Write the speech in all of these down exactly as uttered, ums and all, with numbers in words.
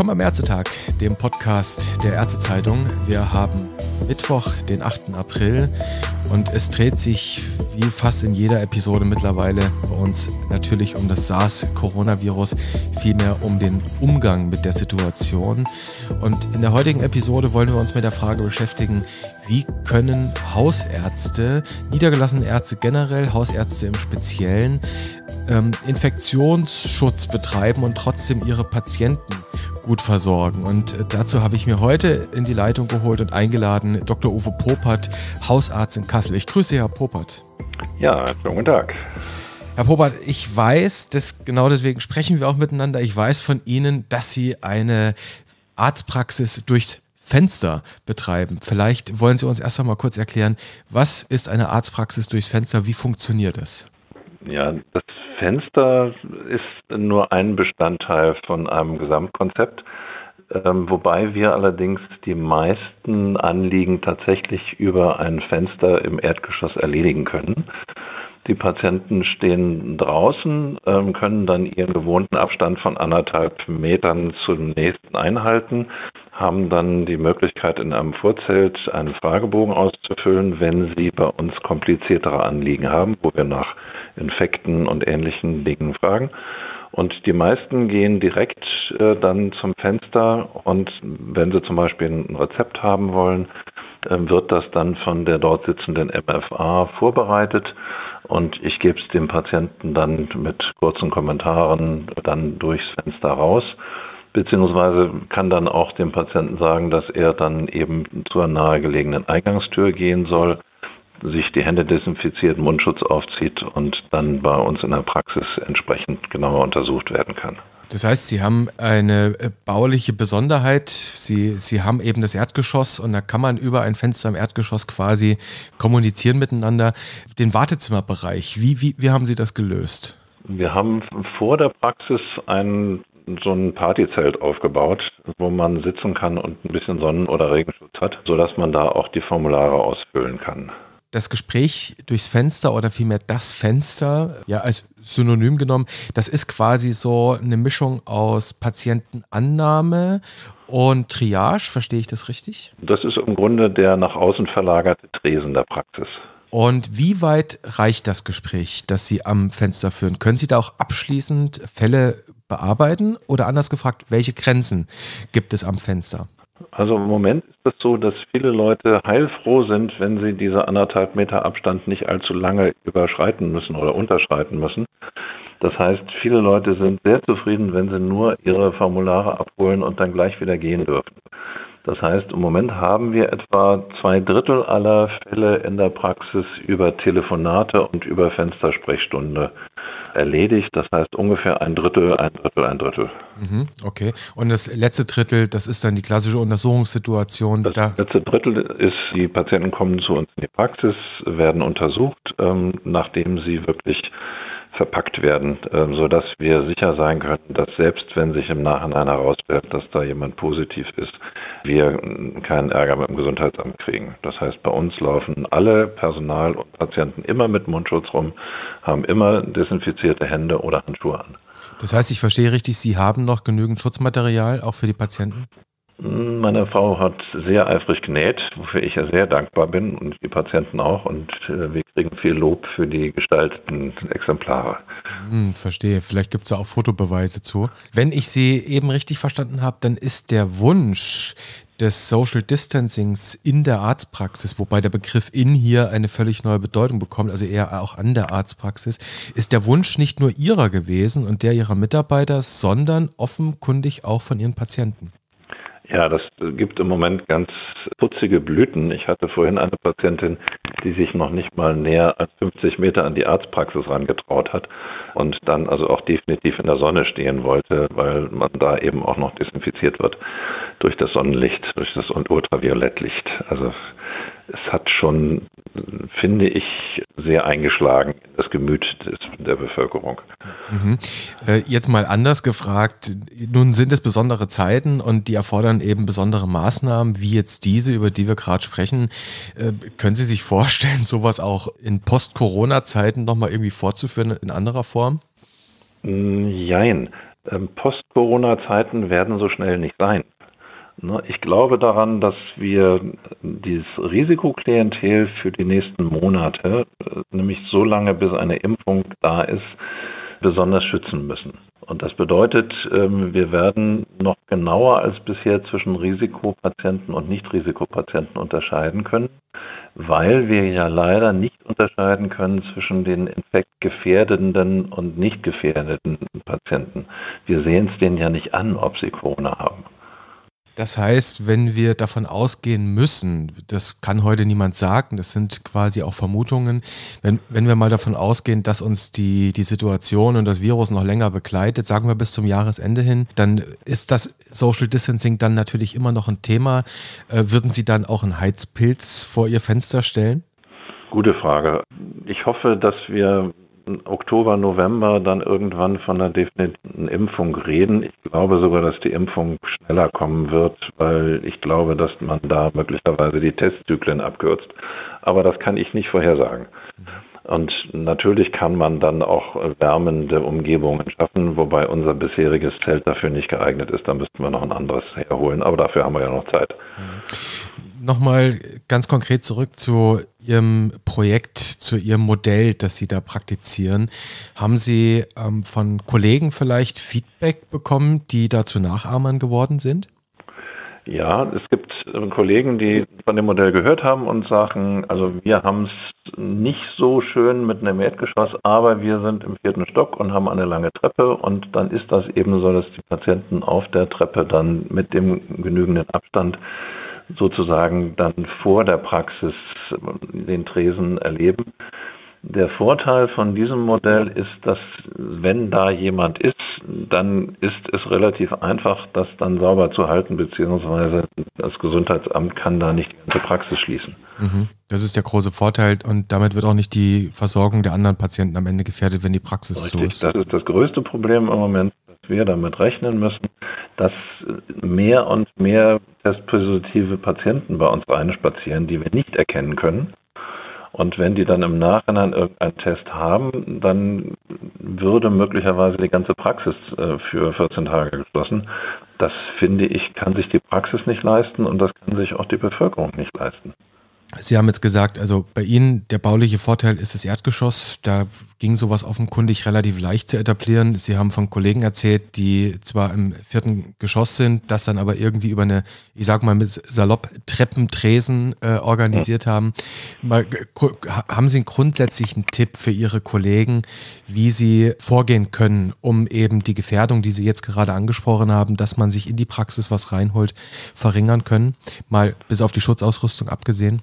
Willkommen am Ärztetag, dem Podcast der Ärztezeitung. Wir haben Mittwoch, den achten April und es dreht sich wie fast in jeder Episode mittlerweile bei uns natürlich um das SARS-Coronavirus, vielmehr um den Umgang mit der Situation. Und in der heutigen Episode wollen wir uns mit der Frage beschäftigen, wie können Hausärzte, niedergelassene Ärzte generell, Hausärzte im Speziellen, ähm, Infektionsschutz betreiben und trotzdem ihre Patienten gut versorgen. Und dazu habe ich mir heute in die Leitung geholt und eingeladen Doktor Uwe Popert, Hausarzt in Kassel. Ich grüße Herr Popert. Ja, schönen guten Tag. Herr Popert, ich weiß, das, genau deswegen sprechen wir auch miteinander, ich weiß von Ihnen, dass Sie eine Arztpraxis durchs Fenster betreiben. Vielleicht wollen Sie uns erst einmal kurz erklären, was ist eine Arztpraxis durchs Fenster, wie funktioniert das? Ja, das Fenster ist nur ein Bestandteil von einem Gesamtkonzept, ähm, wobei wir allerdings die meisten Anliegen tatsächlich über ein Fenster im Erdgeschoss erledigen können. Die Patienten stehen draußen, ähm, können dann ihren gewohnten Abstand von anderthalb Metern zum nächsten einhalten, haben dann die Möglichkeit, in einem Vorzelt einen Fragebogen auszufüllen, wenn sie bei uns kompliziertere Anliegen haben, wo wir nach Infekten und ähnlichen Dingen fragen. Und die meisten gehen direkt äh, dann zum Fenster und wenn sie zum Beispiel ein Rezept haben wollen, äh, wird das dann von der dort sitzenden M F A vorbereitet und ich gebe es dem Patienten dann mit kurzen Kommentaren dann durchs Fenster raus, beziehungsweise kann dann auch dem Patienten sagen, dass er dann eben zur nahegelegenen Eingangstür gehen soll, sich die Hände desinfiziert, Mundschutz aufzieht und dann bei uns in der Praxis entsprechend genauer untersucht werden kann. Das heißt, Sie haben eine bauliche Besonderheit. Sie, Sie haben eben das Erdgeschoss und da kann man über ein Fenster im Erdgeschoss quasi kommunizieren miteinander. Den Wartezimmerbereich, wie, wie, wie haben Sie das gelöst? Wir haben vor der Praxis ein so ein Partyzelt aufgebaut, wo man sitzen kann und ein bisschen Sonnen- oder Regenschutz hat, sodass man da auch die Formulare ausfüllen kann. Das Gespräch durchs Fenster oder vielmehr das Fenster, ja als Synonym genommen, das ist quasi so eine Mischung aus Patientenannahme und Triage, verstehe ich das richtig? Das ist im Grunde der nach außen verlagerte Tresen der Praxis. Und wie weit reicht das Gespräch, das Sie am Fenster führen? Können Sie da auch abschließend Fälle bearbeiten oder anders gefragt, welche Grenzen gibt es am Fenster? Also im Moment ist es so, dass viele Leute heilfroh sind, wenn sie diese anderthalb Meter Abstand nicht allzu lange überschreiten müssen oder unterschreiten müssen. Das heißt, viele Leute sind sehr zufrieden, wenn sie nur ihre Formulare abholen und dann gleich wieder gehen dürfen. Das heißt, im Moment haben wir etwa zwei Drittel aller Fälle in der Praxis über Telefonate und über Fenstersprechstunde erledigt. Das heißt ungefähr ein Drittel, ein Drittel, ein Drittel. Mhm, okay. Und das letzte Drittel, das ist dann die klassische Untersuchungssituation. Das da letzte Drittel ist, die Patienten kommen zu uns in die Praxis, werden untersucht, ähm, nachdem sie wirklich verpackt werden, äh, sodass wir sicher sein können, dass selbst wenn sich im Nachhinein herausstellt, dass da jemand positiv ist, wir keinen Ärger mit dem Gesundheitsamt kriegen. Das heißt, bei uns laufen alle Personal und Patienten immer mit Mundschutz rum, haben immer desinfizierte Hände oder Handschuhe an. Das heißt, ich verstehe richtig, Sie haben noch genügend Schutzmaterial, auch für die Patienten? Meine Frau hat sehr eifrig genäht, wofür ich ja sehr dankbar bin und die Patienten auch. Und äh, wir kriegen viel Lob für die gestalteten Exemplare. Hm, verstehe. Vielleicht gibt es da auch Fotobeweise zu. Wenn ich Sie eben richtig verstanden habe, dann ist der Wunsch des Social Distancings in der Arztpraxis, wobei der Begriff in hier eine völlig neue Bedeutung bekommt, also eher auch an der Arztpraxis, ist der Wunsch nicht nur Ihrer gewesen und der Ihrer Mitarbeiter, sondern offenkundig auch von Ihren Patienten. Ja, das gibt im Moment ganz putzige Blüten. Ich hatte vorhin eine Patientin, die sich noch nicht mal näher als fünfzig Meter an die Arztpraxis rangetraut hat und dann also auch definitiv in der Sonne stehen wollte, weil man da eben auch noch desinfiziert wird durch das Sonnenlicht, durch das Ultraviolettlicht. Also es hat schon, finde ich, sehr eingeschlagen in das Gemüt des, der Bevölkerung. Mhm. Äh, jetzt mal anders gefragt, nun sind es besondere Zeiten und die erfordern eben besondere Maßnahmen, wie jetzt diese, über die wir gerade sprechen. Äh, können Sie sich vorstellen, sowas auch in Post-Corona-Zeiten nochmal irgendwie fortzuführen in anderer Form? Jein. Post-Corona-Zeiten werden so schnell nicht sein. Ich glaube daran, dass wir dieses Risikoklientel für die nächsten Monate, nämlich so lange bis eine Impfung da ist, besonders schützen müssen. Und das bedeutet, wir werden noch genauer als bisher zwischen Risikopatienten und Nicht-Risikopatienten unterscheiden können, weil wir ja leider nicht unterscheiden können zwischen den infektgefährdenden und nicht gefährdeten Patienten. Wir sehen es denen ja nicht an, ob sie Corona haben. Das heißt, wenn wir davon ausgehen müssen, das kann heute niemand sagen, das sind quasi auch Vermutungen, wenn, wenn wir mal davon ausgehen, dass uns die, die Situation und das Virus noch länger begleitet, sagen wir bis zum Jahresende hin, dann ist das Social Distancing dann natürlich immer noch ein Thema. Äh, würden Sie dann auch einen Heizpilz vor Ihr Fenster stellen? Gute Frage. Ich hoffe, dass wir Oktober, November dann irgendwann von einer definitiven Impfung reden. Ich glaube sogar, dass die Impfung schneller kommen wird, weil ich glaube, dass man da möglicherweise die Testzyklen abkürzt. Aber das kann ich nicht vorhersagen. Und natürlich kann man dann auch wärmende Umgebungen schaffen, wobei unser bisheriges Zelt dafür nicht geeignet ist. Da müssten wir noch ein anderes herholen, aber dafür haben wir ja noch Zeit. Nochmal ganz konkret zurück zu Ihrem Projekt, zu Ihrem Modell, das Sie da praktizieren. Haben Sie ähm, von Kollegen vielleicht Feedback bekommen, die dazu Nachahmern geworden sind? Ja, es gibt Kollegen, die von dem Modell gehört haben und sagen, also wir haben es nicht so schön mit einem Erdgeschoss, aber wir sind im vierten Stock und haben eine lange Treppe und dann ist das eben so, dass die Patienten auf der Treppe dann mit dem genügenden Abstand sozusagen dann vor der Praxis den Tresen erleben. Der Vorteil von diesem Modell ist, dass wenn da jemand ist, dann ist es relativ einfach, das dann sauber zu halten, beziehungsweise das Gesundheitsamt kann da nicht die ganze Praxis schließen. Das ist der große Vorteil und damit wird auch nicht die Versorgung der anderen Patienten am Ende gefährdet, wenn die Praxis Richtig, zu ist. Das ist das größte Problem im Moment, dass wir damit rechnen müssen, dass mehr und mehr testpositive Patienten bei uns reinspazieren, die wir nicht erkennen können. Und wenn die dann im Nachhinein irgendeinen Test haben, dann würde möglicherweise die ganze Praxis äh, für vierzehn Tage geschlossen. Das, finde ich, kann sich die Praxis nicht leisten und das kann sich auch die Bevölkerung nicht leisten. Sie haben jetzt gesagt, also bei Ihnen der bauliche Vorteil ist das Erdgeschoss. Da ging sowas offenkundig relativ leicht zu etablieren. Sie haben von Kollegen erzählt, die zwar im vierten Geschoss sind, das dann aber irgendwie über eine, ich sag mal mit salopp Treppentresen äh, organisiert ja. haben. Mal, haben Sie einen grundsätzlichen Tipp für Ihre Kollegen, wie sie vorgehen können, um eben die Gefährdung, die Sie jetzt gerade angesprochen haben, dass man sich in die Praxis was reinholt, verringern können? Mal bis auf die Schutzausrüstung abgesehen.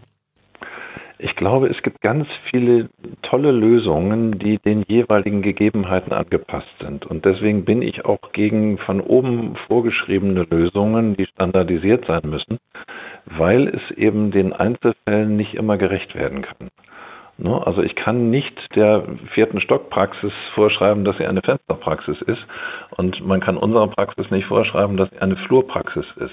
Ich glaube, es gibt ganz viele tolle Lösungen, die den jeweiligen Gegebenheiten angepasst sind. Und deswegen bin ich auch gegen von oben vorgeschriebene Lösungen, die standardisiert sein müssen, weil es eben den Einzelfällen nicht immer gerecht werden kann. Also ich kann nicht der vierten Stockpraxis vorschreiben, dass sie eine Fensterpraxis ist. Und man kann unserer Praxis nicht vorschreiben, dass sie eine Flurpraxis ist.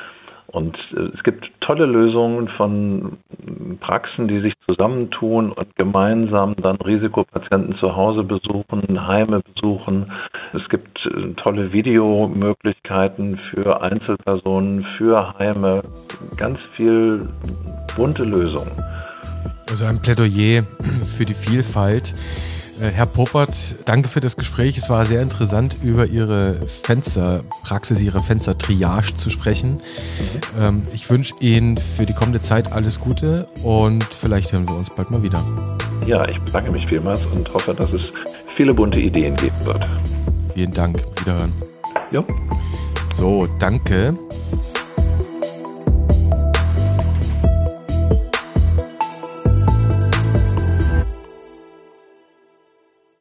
Und es gibt tolle Lösungen von Praxen, die sich zusammentun und gemeinsam dann Risikopatienten zu Hause besuchen, Heime besuchen. Es gibt tolle Videomöglichkeiten für Einzelpersonen, für Heime, ganz viel bunte Lösungen. Also ein Plädoyer für die Vielfalt. Herr Poppert, danke für das Gespräch. Es war sehr interessant, über Ihre Fensterpraxis, Ihre Fenstertriage zu sprechen. Mhm. Ich wünsche Ihnen für die kommende Zeit alles Gute und vielleicht hören wir uns bald mal wieder. Ja, ich bedanke mich vielmals und hoffe, dass es viele bunte Ideen geben wird. Vielen Dank. Wiederhören. Ja. So, danke.